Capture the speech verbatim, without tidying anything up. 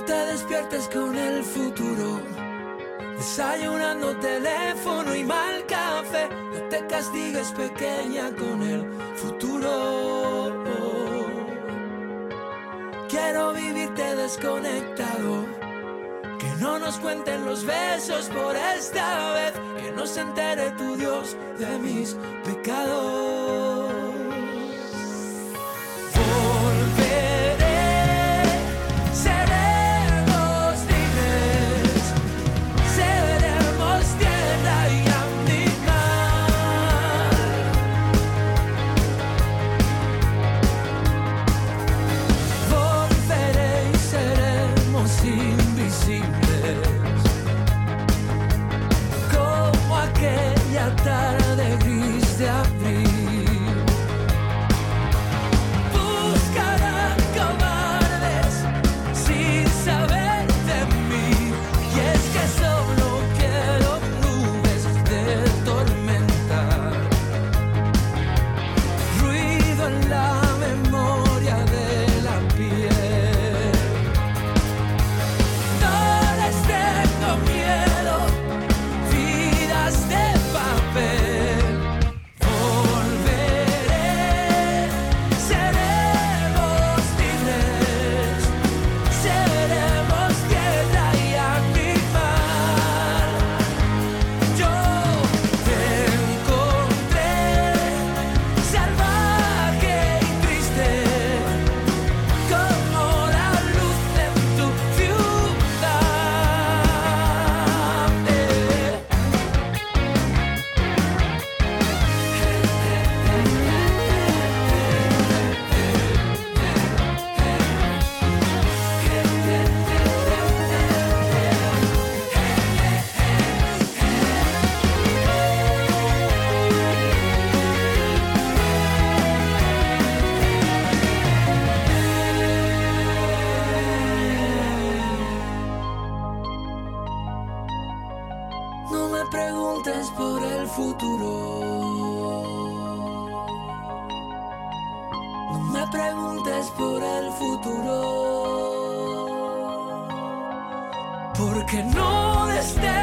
te despiertes con el futuro, desayunando teléfono y mal café. No te castigues, pequeña, con el futuro. Quiero vivirte desconectado, que no nos cuenten los besos por esta vez, que no se entere tu Dios de mis pecados. Tarde gris de abril, buscarán cobardes sin saber de mí. Y es que solo quiero nubes de tormenta, ruido en la memoria de la piel. No les tengo miedo, vidas de volveré, seremos libres, seremos tierra y animal. Yo te encontré salvaje y triste, como la luz en tu ciudad. No me preguntes por el futuro, no me preguntes por el futuro, porque no desde